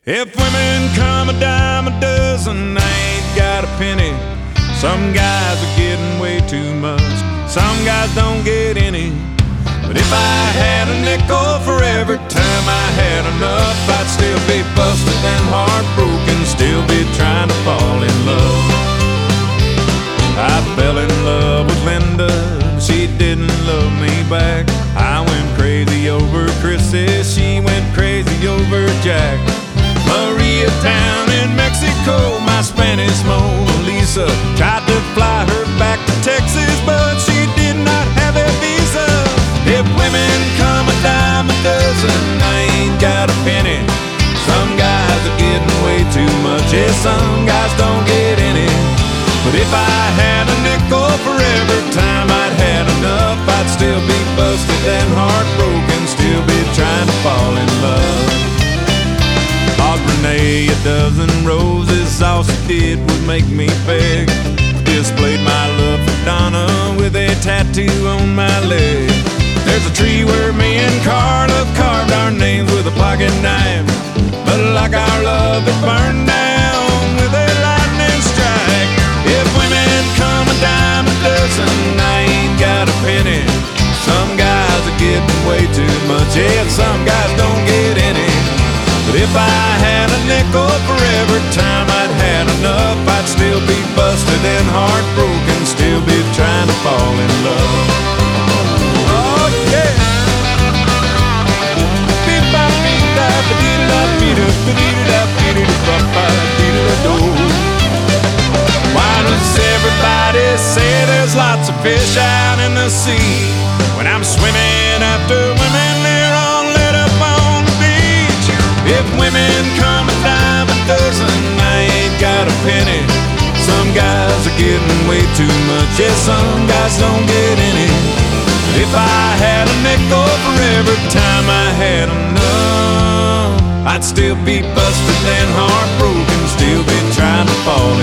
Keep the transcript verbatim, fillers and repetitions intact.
If women come a dime a dozen, I ain't got a penny. Some guys are getting way too much, some guys don't get any. But if I had a nickel for every time I had enough, I'd still be busted and heartbroken, still be trying to fall in love. I fell in love with Linda, but she didn't love me back. I went crazy over Chrissy, she went crazy over Jack. Maria down in Mexico, my Spanish Mona Lisa, tried to fly her back to Texas, but she did not have a visa. If women come a dime a dozen, I ain't got a penny. Some guys are getting way too much, yeah, some guys don't get any. But if I had a nickel for every time I'd had enough, I'd still be busted and heartbroken, still be trying to fall in love. Bought Renee a dozen roses, all she did was make me beg. Displayed my love for Donna with a tattoo on my leg. There's a tree where me and Carla carved our names with a pocket knife, but like our love it burned down with a lightning strike. If women come a dime a dozen, I ain't got a penny. Some guys are getting way too much, yeah, some guys don't get any. But if I had a nickel for every time I'd had enough, I'd still be busted and heartbroken, still be trying to fall in love. Oh yeah. Why does everybody say there's lots of fish out in the sea? When I'm swimming after women, they're all lit up on the beach. If women come a dime a dozen, I ain't got a penny. Some guys are getting way too much, yeah, some guys don't get any. But if I had a nickel for every time I had enough, I'd still be busted and heartbroken, still be trying to fall